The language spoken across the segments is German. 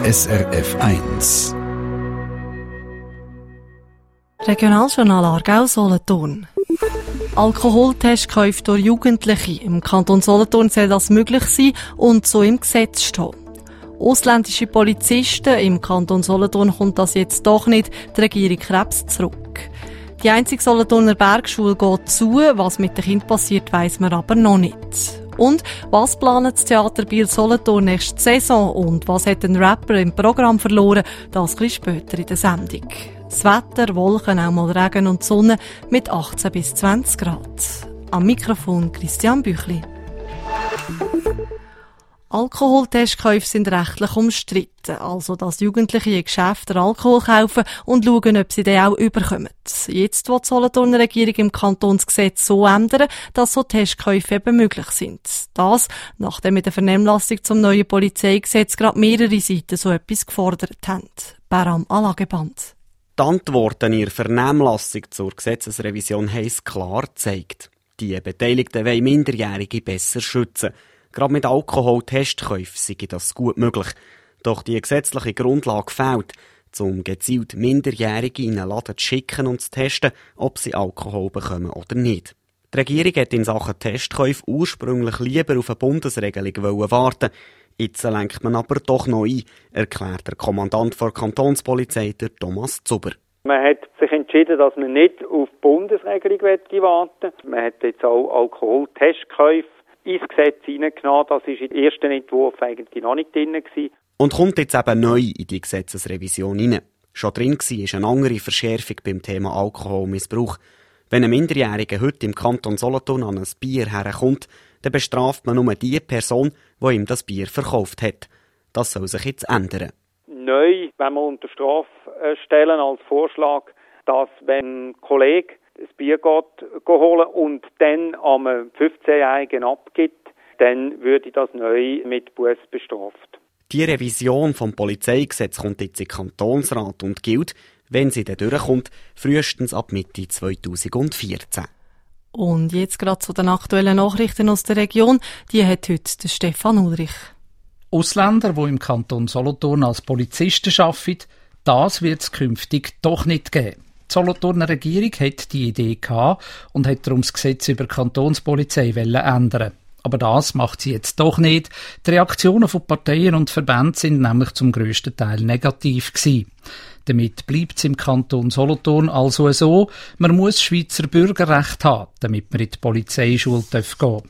SRF 1. Regionaljournal Aargau-Solothurn. Alkoholtestkäufe durch Jugendliche. Im Kanton Solothurn soll das möglich sein und so im Gesetz stehen. Ausländische Polizisten im Kanton Solothurn kommt das jetzt doch nicht, die Regierung Krebs zurück. Die einzige Solothurner Bergschule geht zu, was mit den Kindern passiert, weiss man aber noch nicht. Und was plant das Theater Biel Solothurn nächste Saison und was hat ein Rapper im Programm verloren, das ein bisschen später in der Sendung. Das Wetter, Wolken, auch mal Regen und Sonne mit 18 bis 20 Grad. Am Mikrofon Christian Büchli. Alkoholtestkäufe sind rechtlich umstritten, also dass Jugendliche in Geschäften Alkohol kaufen und schauen, ob sie den auch überkommen. Jetzt will die Solothurner Regierung im Kantonsgesetz so ändern, dass so Testkäufe eben möglich sind. Das, nachdem in der Vernehmlassung zum neuen Polizeigesetz gerade mehrere Seiten so etwas gefordert haben. Beram Alageband. Die Antworten in der Vernehmlassung zur Gesetzesrevision haben es klar gezeigt. Die Beteiligten wollen Minderjährige besser schützen. Gerade mit Alkoholtestkäufen sei das gut möglich. Doch die gesetzliche Grundlage fehlt, um gezielt Minderjährige in einen Laden zu schicken und zu testen, ob sie Alkohol bekommen oder nicht. Die Regierung hat in Sachen Testkäufe ursprünglich lieber auf eine Bundesregelung warten. Jetzt lenkt man aber doch noch ein, erklärt der Kommandant der Kantonspolizei, der Thomas Zuber. Man hat sich entschieden, dass man nicht auf die Bundesregelung warten will. Man hat jetzt auch Alkoholtestkäufe ins Gesetz hineingenommen. Das war im ersten Entwurf eigentlich noch nicht drin. Und kommt jetzt eben neu in die Gesetzesrevision hinein. Schon drin war eine andere Verschärfung beim Thema Alkoholmissbrauch. Wenn ein Minderjähriger heute im Kanton Solothurn an ein Bier herkommt, dann bestraft man nur die Person, die ihm das Bier verkauft hat. Das soll sich jetzt ändern. Neu, wenn wir unter Strafe stellen als Vorschlag, dass wenn ein Kollege das Bier geht holen und dann am 15-Jährigen abgibt, dann würde das neu mit Buß bestraft. Die Revision vom Polizeigesetz kommt jetzt in den Kantonsrat und gilt, wenn sie dann durchkommt, frühestens ab Mitte 2014. Und jetzt gerade zu den aktuellen Nachrichten aus der Region. Die hat heute der Stefan Ulrich. Ausländer, die im Kanton Solothurn als Polizisten arbeiten, das wird es künftig doch nicht geben. Die Solothurner Regierung hat die Idee gehabt und hat darum das Gesetz über die Kantonspolizei ändern. Aber das macht sie jetzt doch nicht. Die Reaktionen von Parteien und Verbänden sind nämlich zum grössten Teil negativ gewesen. Damit bleibt es im Kanton Solothurn also so, man muss Schweizer Bürgerrecht haben, damit man in die Polizeischule gehen darf.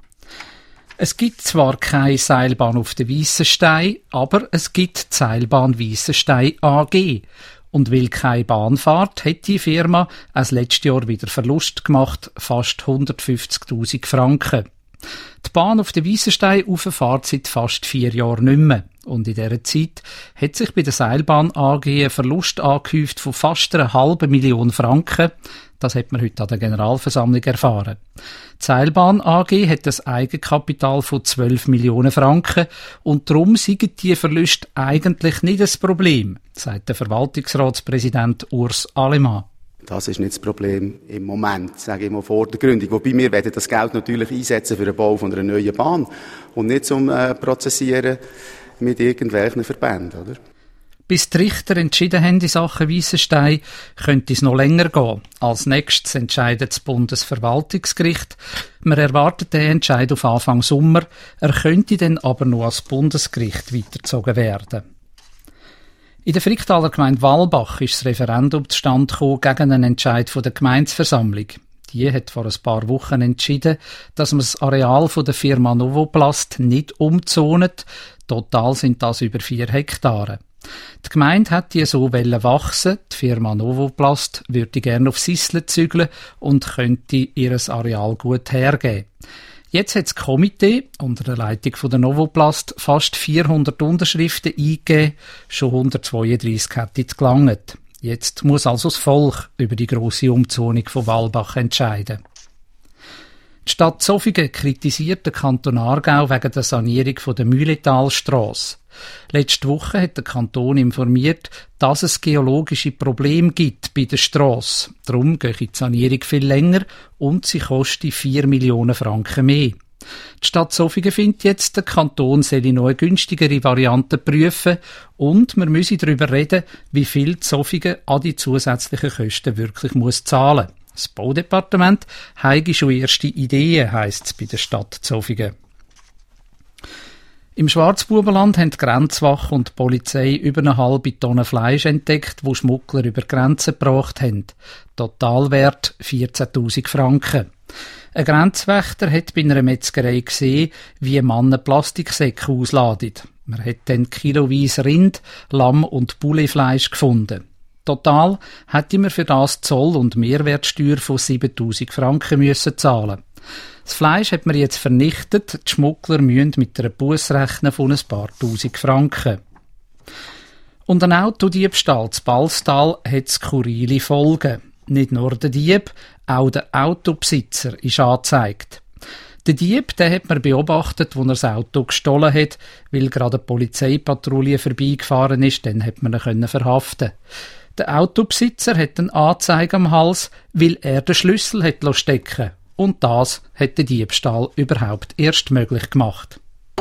Es gibt zwar keine Seilbahn auf der Weissenstein, aber es gibt die Seilbahn Weissenstein AG. Und weil keine Bahn fährt, hat die Firma das letztes Jahr wieder Verlust gemacht, fast 150'000 Franken. Die Bahn auf der Weissenstein fährt seit fast 4 Jahren nicht mehr. Und in dieser Zeit hat sich bei der Seilbahn AG ein Verlust angehäuft von fast 500'000 Franken. Das hat man heute an der Generalversammlung erfahren. Die Seilbahn AG hat ein Eigenkapital von 12 Millionen Franken und darum sind die Verluste eigentlich nicht das Problem, sagt der Verwaltungsratspräsident Urs Alemann. Das ist nicht das Problem im Moment, sage ich mal, vor der Gründung. Wobei wir werden das Geld natürlich einsetzen für den Bau von einer neuen Bahn und nicht zum Prozessieren mit irgendwelchen Verbänden, oder? Bis die Richter entschieden haben in Sachen Weissenstein, könnte es noch länger gehen. Als nächstes entscheidet das Bundesverwaltungsgericht. Man erwartet den Entscheid auf Anfang Sommer. Er könnte dann aber noch ans Bundesgericht weitergezogen werden. In der Fricktaler Gemeinde Walbach ist das Referendum zustande gekommen gegen einen Entscheid der Gemeindeversammlung. Die hat vor ein paar Wochen entschieden, dass man das Areal der Firma Novoplast nicht umzont. Total sind das über 4 Hektare. Die Gemeinde hat die so wachsen. Die Firma Novoplast würde gerne auf Sissle zügeln und könnte ihr Areal gut hergeben. Jetzt hat das Komitee unter der Leitung von der Novoplast fast 400 Unterschriften eingegeben. Schon 132 hat es gelangt. Jetzt muss also das Volk über die grosse Umzonung von Walbach entscheiden. Die Stadt Zofingen kritisiert den Kanton Aargau wegen der Sanierung der Mühletalstrasse. Letzte Woche hat der Kanton informiert, dass es geologische Probleme gibt bei der Strasse. Darum gehe die Sanierung viel länger und sie koste 4 Millionen Franken mehr. Die Stadt Zofingen findet jetzt, der Kanton solle noch eine günstigere Variante prüfen und man müsse darüber reden, wie viel Zofingen an die zusätzlichen Kosten wirklich muss zahlen. Das Baudepartement habe schon erste Ideen, heisst es bei der Stadt Zofingen. Im Schwarzbubenland haben die Grenzwache und die Polizei über 1,5 Tonnen Fleisch entdeckt, wo Schmuggler über Grenzen gebracht haben. Totalwert 14.000 Franken. Ein Grenzwächter hat bei einer Metzgerei gesehen, wie ein Mann Plastiksäcke ausladet. Man hat dann kiloweise Rind, Lamm und Pouletfleisch gefunden. Total hätte man für das Zoll- und Mehrwertsteuer von 7.000 Franken müssen zahlen. Das Fleisch hat man jetzt vernichtet. Die Schmuggler müssen mit einer Busse rechnen von ein paar Tausend Franken. Und ein Autodiebstahl zu Balstal hat skurrile Folgen. Nicht nur der Dieb, auch der Autobesitzer ist angezeigt. Der Dieb, den hat man beobachtet, als er das Auto gestohlen hat, weil gerade eine Polizeipatrouille vorbeigefahren ist, dann hat man ihn verhaften. Der Autobesitzer hat eine Anzeige am Hals, weil er den Schlüssel hat stecken. Und das hat der Diebstahl überhaupt erst möglich gemacht.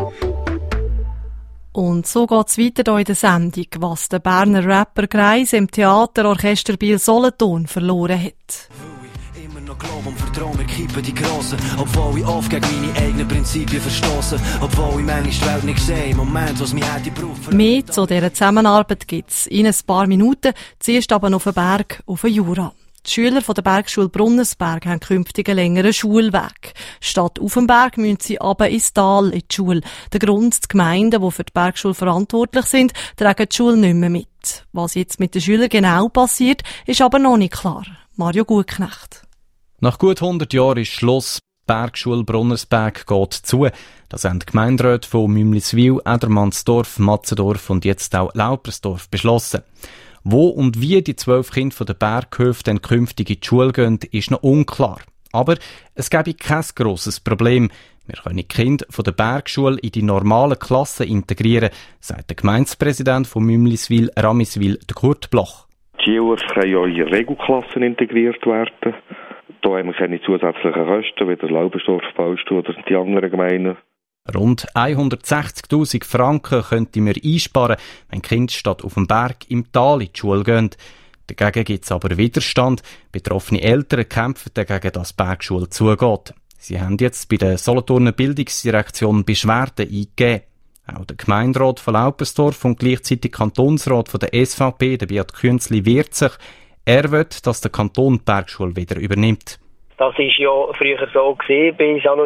Und so geht's weiter hier in der Sendung, was der Berner Rapper Greis im Theaterorchester Biel-Solothurn verloren hat. Immer noch Glaube und Vertrauen, wir kippen die Grossen. Obwohl ich oft gegen meine eigenen Prinzipien verstosse. Obwohl ich manchmal die Welt nicht sehe, im Moment, was mich hätte gebraucht. Mehr zu dieser Zusammenarbeit gibt's in ein paar Minuten, zuerst aber auf den Berg, auf den Jura. Die Schüler von der Bergschule Brunnersberg haben künftig einen längeren Schulweg. Statt auf dem Berg müssen sie runter ins Tal in die Schule. Der Grund, die Gemeinden, die für die Bergschule verantwortlich sind, tragen die Schule nicht mehr mit. Was jetzt mit den Schülern genau passiert, ist aber noch nicht klar. Mario Gutknecht. Nach gut 100 Jahren ist Schluss. Die Bergschule Brunnersberg geht zu. Das haben die Gemeinderäte von Mümliswil, Edermannsdorf, Matzendorf und jetzt auch Laupersdorf beschlossen. Wo und wie die 12 Kinder von der Berghöfe dann künftig in die Schule gehen, ist noch unklar. Aber es gäbe kein grosses Problem. Wir können die Kinder von der Bergschule in die normalen Klassen integrieren, sagt der Gemeindepräsident von Mümliswil, Ramiswil, Kurt Bloch. Die Schüler können ja in Regelklassen integriert werden. Da haben wir keine zusätzlichen Kosten, wie der Laubersdorf, Baustuhl oder die anderen Gemeinden. Rund 160.000 Franken könnten wir einsparen, wenn die Kinder statt auf dem Berg im Tal in die Schule gehen. Dagegen gibt es aber Widerstand. Betroffene Eltern kämpfen dagegen, dass die Bergschule zugeht. Sie haben jetzt bei der Solothurner Bildungsdirektion Beschwerden eingegeben. Auch der Gemeinderat von Laupersdorf und gleichzeitig Kantonsrat von der SVP, der Beat Künzli, wehrt sich. Er will, dass der Kanton die Bergschule wieder übernimmt. Das war ja früher so gewesen, bis anno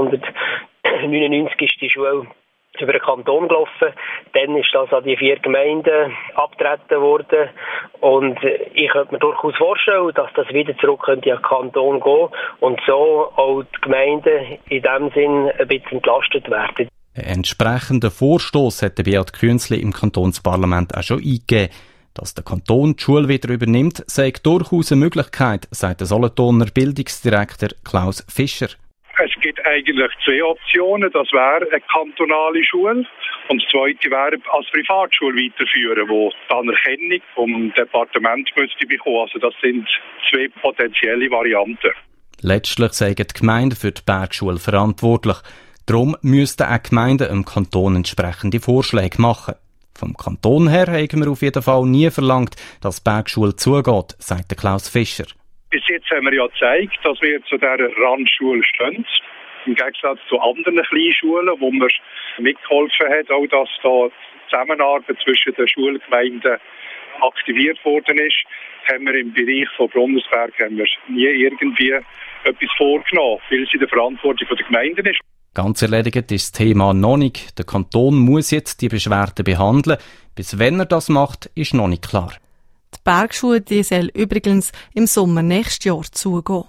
1999 ist die Schule über den Kanton gelaufen. Dann ist das an die 4 Gemeinden abgetreten worden. Und ich könnte mir durchaus vorstellen, dass das wieder zurück in den Kanton gehen und so auch die Gemeinden in diesem Sinn ein bisschen entlastet werden. Einen entsprechenden Vorstoss hat der Beat Künzli im Kantonsparlament auch schon eingegeben. Dass der Kanton die Schule wieder übernimmt, sei durchaus eine Möglichkeit, sagt der Solothurner Bildungsdirektor Klaus Fischer. Es gibt eigentlich 2 Optionen. Das wäre eine kantonale Schule und das zweite wäre als Privatschule weiterführen, wo die Anerkennung vom Departement müsste bekommen. Also das sind 2 potenzielle Varianten. Letztlich seien die Gemeinden für die Bergschule verantwortlich. Darum müssten auch Gemeinden im Kanton entsprechende Vorschläge machen. Vom Kanton her haben wir auf jeden Fall nie verlangt, dass die Bergschule zugeht, sagt Klaus Fischer. Bis jetzt haben wir ja gezeigt, dass wir zu dieser Randschule stehen. Im Gegensatz zu anderen Kleinschulen, wo man mitgeholfen hat, auch dass da die Zusammenarbeit zwischen den Schulgemeinden aktiviert worden ist, haben wir im Bereich von Brunnersberg nie irgendwie etwas vorgenommen, weil es in der Verantwortung der Gemeinden ist. Ganz erledigt ist das Thema noch nicht. Der Kanton muss jetzt die Beschwerden behandeln. Bis wenn er das macht, ist noch nicht klar. Die Bergschule die soll übrigens im Sommer nächstes Jahr zugehen.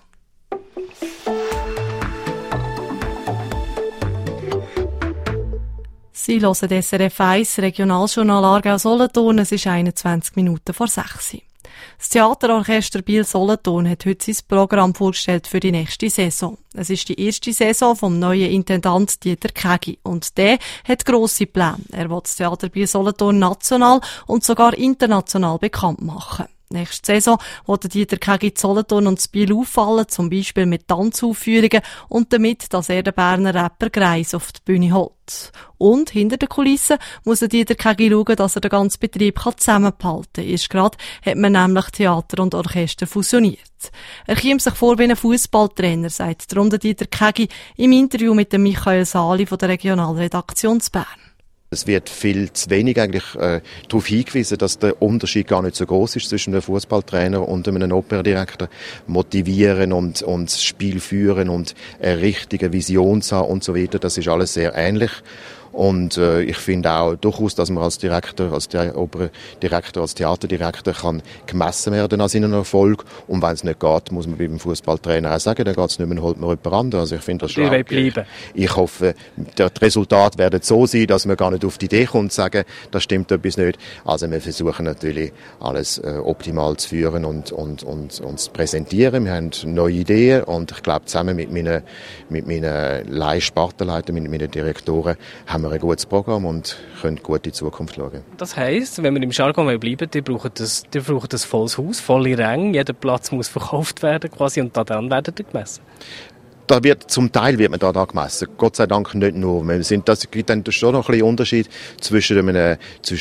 Sie hören das SRF 1 Regionaljournal Aargau-Solothurn. Es ist 21 Minuten vor 6 Uhr. Das Theaterorchester Biel-Solothurn hat heute sein Programm vorgestellt für die nächste Saison. Es ist die erste Saison vom neuen Intendant Dieter Kägi und der hat grosse Pläne. Er will das Theater Biel-Solothurn national und sogar international bekannt machen. Nächste Saison wollen Dieter Kegi Solothurn und Biel auffallen, zum Beispiel mit Tanzaufführungen und damit, dass er den Berner Rapper Greis auf die Bühne holt. Und hinter den Kulissen muss Dieter Kegi schauen, dass er den ganzen Betrieb zusammenhalten kann. Erst gerade hat man nämlich Theater und Orchester fusioniert. Er kommt sich vor wie ein Fußballtrainer, sagt darum Dieter Kegi im Interview mit dem Michael Sali von der Regionalredaktion Bern. Es wird viel zu wenig eigentlich darauf hingewiesen, dass der Unterschied gar nicht so groß ist zwischen einem Fußballtrainer und einem Operadirektor. Motivieren und das Spiel führen und eine richtige Vision zu haben und so weiter, das ist alles sehr ähnlich. Und ich finde auch durchaus, dass man als Direktor, als Operadirektor, als Theaterdirektor kann gemessen werden an seinen Erfolg. Und wenn es nicht geht, muss man beim Fußballtrainer auch sagen, dann geht es nicht mehr, dann holt man jemand anderen. Also ich finde das schon. Ich hoffe, das Resultat wird so sein, dass man gar nicht auf die Idee kommt, zu sagen, das stimmt etwas nicht. Also wir versuchen natürlich alles optimal zu führen und zu präsentieren. Wir haben neue Ideen und ich glaube, zusammen mit meinen Spartenleitern, mit meinen Direktoren, haben wir ein gutes Programm und können gut in die Zukunft schauen. Das heisst, wenn wir im Jargon bleiben, die brauchen ein volles Haus, volle Ränge, jeder Platz muss verkauft werden quasi und dann werden die gemessen. Zum Teil wird man da gemessen. Gott sei Dank nicht nur. Das gibt dann schon noch ein bisschen Unterschied zwischen der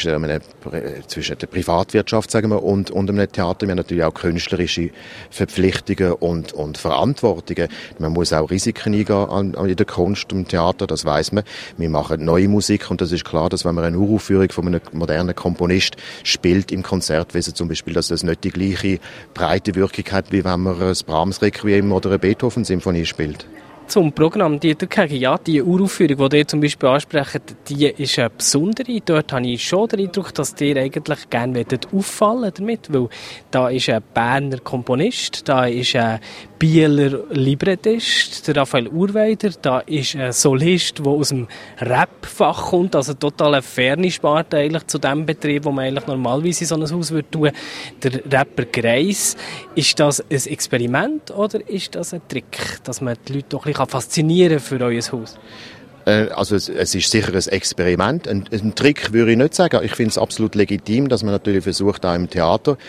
Privatwirtschaft, sagen wir, und einem Theater. Wir haben natürlich auch künstlerische Verpflichtungen und Verantwortungen. Man muss auch Risiken eingehen in der Kunst und im Theater, das weiss man. Wir machen neue Musik und das ist klar, dass wenn man eine Uraufführung von einem modernen Komponist spielt im Konzertwesen zum Beispiel, dass das nicht die gleiche breite Wirkung hat, wie wenn man ein Brahms-Requiem oder eine Beethoven-Symphonie spielt. Zum Programm Dieter Kegi, ja, die Uraufführung, die ihr zum Beispiel ansprecht, die ist eine besondere. Dort habe ich schon den Eindruck, dass ihr eigentlich gerne auffallen damit, weil da ist ein Berner Komponist, da ist ein Bieler Librettist, der Raphael Urweider, da ist ein Solist, der aus dem Rap-Fach kommt, also total eine ferne Sparte eigentlich zu dem Betrieb, wo man eigentlich normalerweise in so ein Haus würde tun. Der Rapper Greis. Ist das ein Experiment oder ist das ein Trick, dass man die Leute doch ein bisschen faszinieren für euer Haus? Also es ist sicher ein Experiment. Ein Trick würde ich nicht sagen. Ich finde es absolut legitim, dass man natürlich versucht, auch im Theater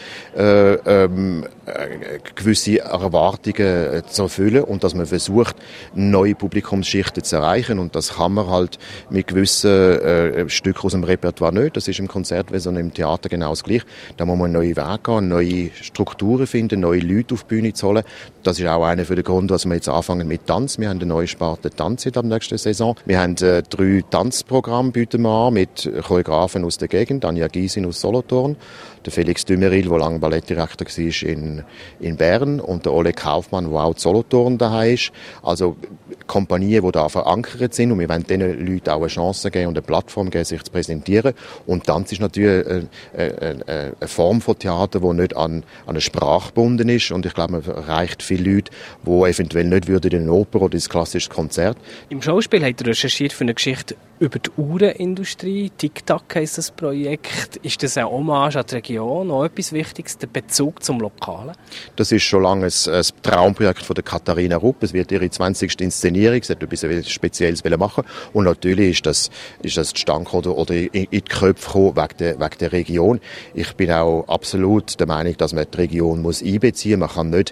gewisse Erwartungen zu erfüllen und dass man versucht, neue Publikumsschichten zu erreichen. Und das kann man halt mit gewissen Stücken aus dem Repertoire nicht. Das ist im Konzertwesen und im Theater genau das Gleiche. Da muss man neue Wege gehen, neue Strukturen finden, neue Leute auf die Bühne zu holen. Das ist auch einer der Gründe, dass wir jetzt anfangen mit Tanz. Wir haben eine neue Sparte Tanz in der nächsten Saison. Wir haben 3 Tanzprogramme bieten wir an mit Choreografen aus der Gegend, Anja Gysin aus Solothurn, der Felix Dümeril, der lange Ballettdirektor war in Bern, und der Ole Kaufmann, der auch in Solothurn daheim ist. Also Kompanien, die da verankert sind, und wir wollen diesen Leuten auch eine Chance geben und eine Plattform geben, sich zu präsentieren. Und Tanz ist natürlich eine Form von Theater, die nicht an eine Sprache gebunden ist, und ich glaube, man erreicht viele Leute, die eventuell nicht würden in eine Oper oder ins klassische Konzert. Im Schauspiel habt ihr recherchiert für eine Geschichte über die Uhrenindustrie. Tic-Tac heisst das Projekt. Ist das eine Hommage an die Region? Auch etwas Wichtiges, der Bezug zum Lokalen? Das ist schon lange ein Traumprojekt von der Katharina Rupp. Es wird ihre 20. Inszenierung. Sie hat etwas Spezielles machen. Und natürlich ist das zustande oder in die Köpfe gekommen wegen der Region. Ich bin auch absolut der Meinung, dass man die Region muss einbeziehen. Man kann nicht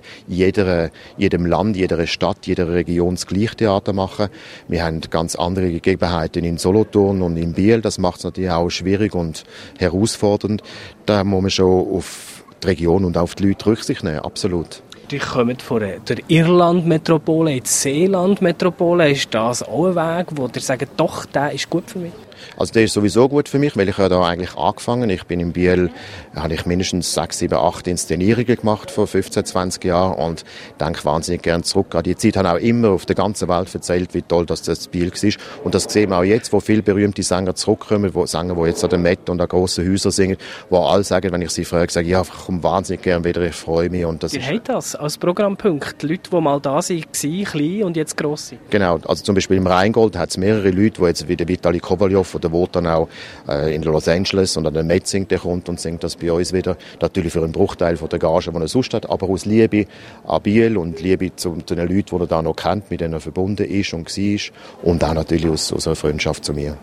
jedem Land, jeder Stadt, jeder Region das gleiche Theater machen. Wir haben ganz andere Gegebenheiten in Solothurn und in Biel. Das macht es natürlich auch schwierig und herausfordernd. Da muss man schon auf die Region und auf die Leute Rücksicht nehmen, absolut. Die kommen von der Irland-Metropole in die Seeland-Metropole. Ist das auch ein Weg, wo ihr sagt, doch, der ist gut für mich? Also der ist sowieso gut für mich, weil ich ja da eigentlich angefangen. Ich bin in Biel, habe ich mindestens 6, 7, 8 Inszenierungen gemacht vor 15, 20 Jahren und denke wahnsinnig gern zurück an die Zeit. Ich habe auch immer auf der ganzen Welt erzählt, wie toll das Biel war. Und das sehen wir auch jetzt, wo viele berühmte Sänger zurückkommen, Sänger, die jetzt an der Met und an grossen Häusern singen, wo alle sagen, wenn ich sie frage, sagen, ja, ich komme wahnsinnig gern wieder, ich freue mich. Und das Ihr habt das als Programmpunkt, Leute, die mal da waren, klein und jetzt gross sind. Genau, also zum Beispiel im Rheingold hat es mehrere Leute, die jetzt wie der Vitali Kovalyov oder wo dann auch in Los Angeles und an der Met singt, der kommt und singt das bei uns wieder. Natürlich für einen Bruchteil von der Gage, die er sonst hat, aber aus Liebe an Biel und Liebe zu den Leuten, die er da noch kennt, mit denen er verbunden ist und war. Und auch natürlich aus einer Freundschaft zu mir.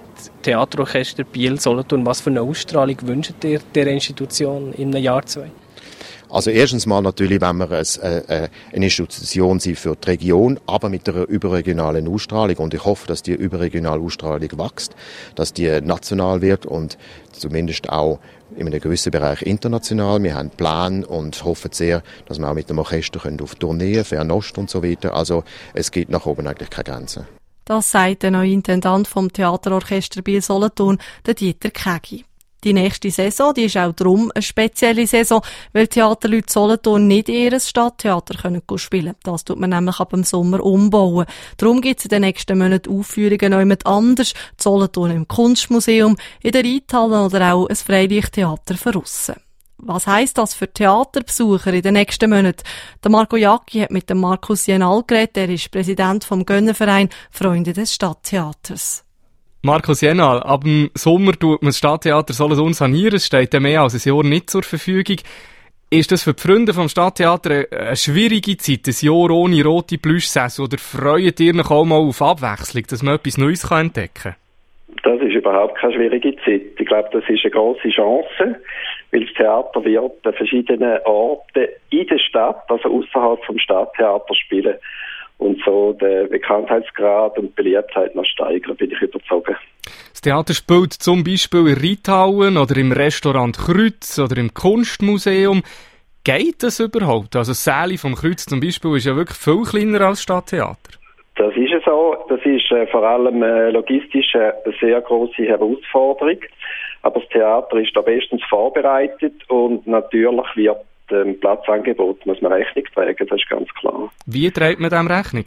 Theaterorchester Biel, Solothurn, was für eine Ausstrahlung wünscht ihr der Institution in einem Jahr, 2? Also erstens mal natürlich, wenn wir eine Institution sind für die Region, aber mit einer überregionalen Ausstrahlung. Und ich hoffe, dass die überregionale Ausstrahlung wächst, dass die national wird und zumindest auch in einem gewissen Bereich international. Wir haben einen Plan und hoffen sehr, dass wir auch mit dem Orchester auf Tourneen, Fernost und so weiter. Also es gibt nach oben eigentlich keine Grenzen. Das sagt der neue Intendant vom Theaterorchester Biel-Solothurn, der Dieter Kägi. Die nächste Saison, die ist auch darum eine spezielle Saison, weil Theaterleute Solothurn nicht in ihr Stadttheater spielen können. Das tut man nämlich ab dem Sommer umbauen. Darum gibt es in den nächsten Monaten Aufführungen noch jemand anders, Solothurn im Kunstmuseum, in der Reithalle oder auch ein Freilichttheater für aussen. Was heisst das für Theaterbesucher in den nächsten Monaten? Der Marco Jacki hat mit dem Markus Jenal geredet, der ist Präsident vom Gönnerverein Freunde des Stadttheaters. Markus Jenal, ab dem Sommer tut man das Stadttheater Solothurn sanieren, es steht mehr als ein Jahr nicht zur Verfügung. Ist das für die Freunde vom Stadttheater eine schwierige Zeit, ein Jahr ohne rote Plüschsessel, oder freut ihr euch auch mal auf Abwechslung, dass man etwas Neues entdecken kann? Das ist überhaupt keine schwierige Zeit. Ich glaube, das ist eine grosse Chance, weil das Theater wird an verschiedenen Orten in der Stadt, also außerhalb vom Stadttheater, spielen. Und so den Bekanntheitsgrad und Beliebtheit noch steigern, bin ich überzeugt. Das Theater spielt zum Beispiel in Reithallen oder im Restaurant Kreuz oder im Kunstmuseum. Geht das überhaupt? Also das Säle vom Kreuz zum Beispiel ist ja wirklich viel kleiner als das Stadttheater. Das ist es so. Das ist vor allem logistisch eine sehr grosse Herausforderung. Aber das Theater ist da bestens vorbereitet und natürlich wird dem Platzangebot muss man Rechnung tragen, das ist ganz klar. Wie trägt man dem Rechnung?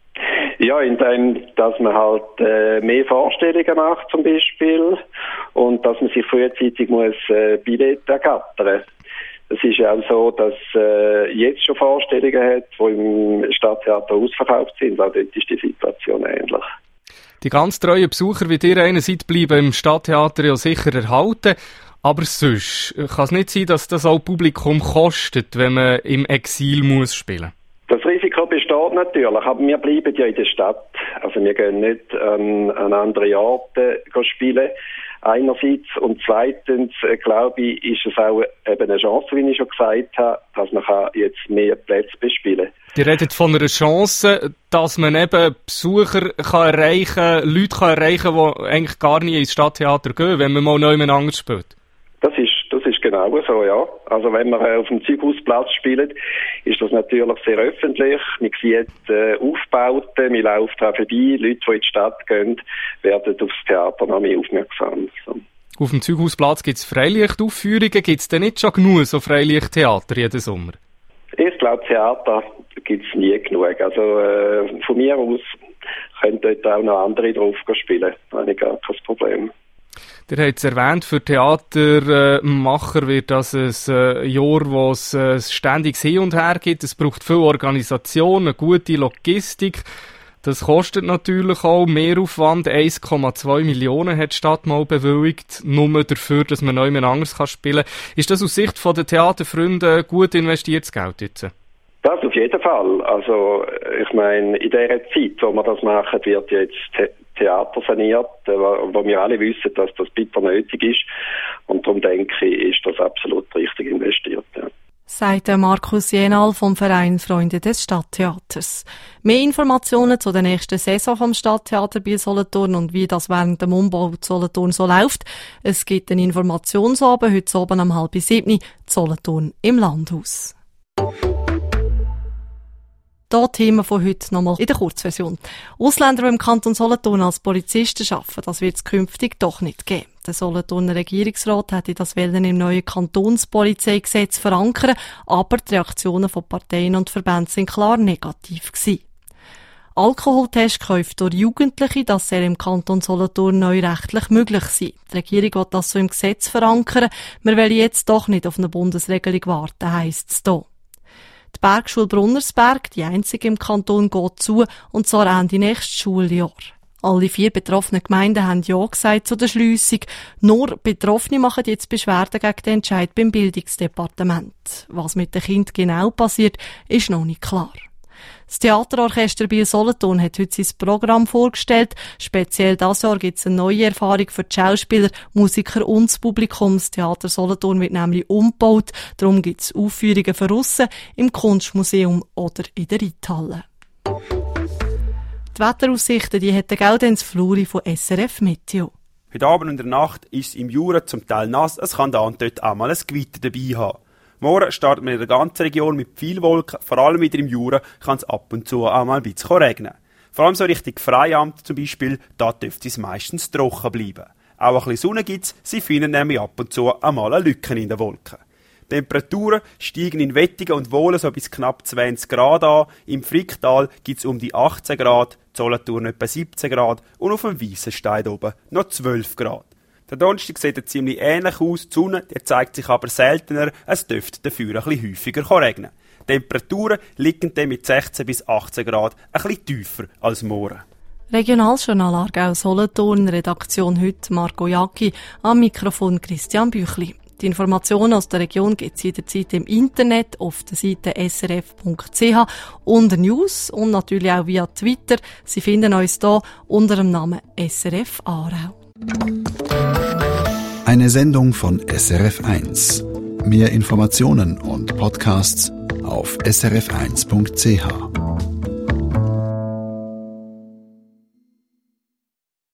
Ja, indem, dass man halt mehr Vorstellungen macht zum Beispiel und dass man sich frühzeitig muss Billett ergattern. Es ist ja auch so, dass jetzt schon Vorstellungen hat, die im Stadttheater ausverkauft sind. Auch dort ist die Situation ähnlich. Die ganz treuen Besucher wie ihr einer seid, bleiben im Stadttheater ja sicher erhalten. Aber sonst kann es nicht sein, dass das auch Publikum kostet, wenn man im Exil muss spielen. Das Risiko besteht natürlich, aber wir bleiben ja in der Stadt. Also wir gehen nicht an andere Orte spielen. Einerseits und zweitens, glaube ich, ist es auch eben eine Chance, wie ich schon gesagt habe, dass man jetzt mehr Plätze bespielen kann. Die redet von einer Chance, dass man eben Besucher kann erreichen, Leute kann erreichen, die eigentlich gar nie ins Stadttheater gehen, wenn man mal neu anders spielt. Das ist genau so, ja. Also wenn wir auf dem Zeughausplatz spielen, ist das natürlich sehr öffentlich. Man sieht Aufbauten, man läuft auch vorbei. Leute, die in die Stadt gehen, werden aufs Theater noch mehr aufmerksam. So. Auf dem Zeughausplatz gibt es Freilichtaufführungen. Gibt es denn nicht schon genug so Freilichttheater jeden Sommer? Ich glaube, Theater gibt es nie genug. Also von mir aus können dort auch noch andere drauf spielen. Da habe ich gar kein Problem. Ihr habt es erwähnt, für Theatermacher wird das ein Jahr, wo es ständiges Hin und Her gibt. Es braucht viel Organisation, eine gute Logistik. Das kostet natürlich auch Mehraufwand. 1,2 Millionen hat die Stadt mal bewilligt, nur dafür, dass man neu anders spielen kann. Ist das aus Sicht der Theaterfreunde gut investiertes Geld jetzt? Das auf jeden Fall. Also ich meine, in dieser Zeit, wo wir das machen, wird jetzt Theater saniert, wo wir alle wissen, dass das bitter nötig ist. Und darum denke ich, ist das absolut richtig investiert. Ja. Sagt Markus Jenal vom Verein Freunde des Stadttheaters. Mehr Informationen zu der nächsten Saison vom Stadttheater Biel-Solothurn und wie das während dem Umbau Solothurn so läuft. Es gibt einen Informationsabend heute Abend um 6:30 Solothurn im Landhaus. Hier Thema von heute nochmal in der Kurzversion. Ausländer, die im Kanton Solothurn als Polizisten arbeiten, das wird es künftig doch nicht geben. Der Solothurner Regierungsrat hätte das Wählen im neuen Kantonspolizeigesetz verankern, aber die Reaktionen von Parteien und Verbänden sind klar negativ gewesen. Alkoholtestkäufe durch Jugendliche, das soll im Kanton Solothurn neu rechtlich möglich sein. Die Regierung will das so im Gesetz verankern. Wir wollen jetzt doch nicht auf eine Bundesregelung warten, heisst es hier. Die Bergschule Brunnersberg, die einzige im Kanton, geht zu, und zwar Ende nächstes Schuljahr. Alle 4 betroffenen Gemeinden haben Ja gesagt zu der Schliessung. Nur Betroffene machen jetzt Beschwerden gegen den Entscheid beim Bildungsdepartement. Was mit den Kindern genau passiert, ist noch nicht klar. Das Theaterorchester Biel-Solothurn hat heute sein Programm vorgestellt. Speziell dieses Jahr gibt es eine neue Erfahrung für die Schauspieler, Musiker und das Publikum. Das Theater Solothurn wird nämlich umgebaut. Darum gibt es Aufführungen für aussen, im Kunstmuseum oder in der Reithalle. Die Wetteraussichten, die hat der Gaudenz Fluri von SRF Meteo. Heute Abend und in der Nacht ist es im Jura zum Teil nass, es kann da und dort auch mal ein Gewitter dabei haben. Morgen startet man in der ganzen Region mit viel Wolken, vor allem wieder im Jura kann es ab und zu auch mal ein bisschen regnen. Vor allem so Richtung Freiamt zum Beispiel, da dürfte es meistens trocken bleiben. Auch ein bisschen Sonne gibt's, sie finden nämlich ab und zu einmal eine Lücke in den Wolken. Die Temperaturen steigen in Wettigen und Wohlen so bis knapp 20 Grad an. Im Fricktal gibt's um die 18 Grad, Solothurn etwa 17 Grad und auf dem Weissenstein oben noch 12 Grad. Der Donnerstag sieht ziemlich ähnlich aus, die Sonne die zeigt sich aber seltener, es dürfte dafür ein bisschen häufiger regnen. Die Temperaturen liegen dann mit 16 bis 18 Grad ein bisschen tiefer als morgen. Regionaljournal Aargau Solothurn, Redaktion heute Marco Jacki, am Mikrofon Christian Büchli. Die Informationen aus der Region gibt es jederzeit im Internet auf der Seite srf.ch unter News und natürlich auch via Twitter. Sie finden uns hier unter dem Namen SRF Aarau. Eine Sendung von SRF1. Mehr Informationen und Podcasts auf srf1.ch.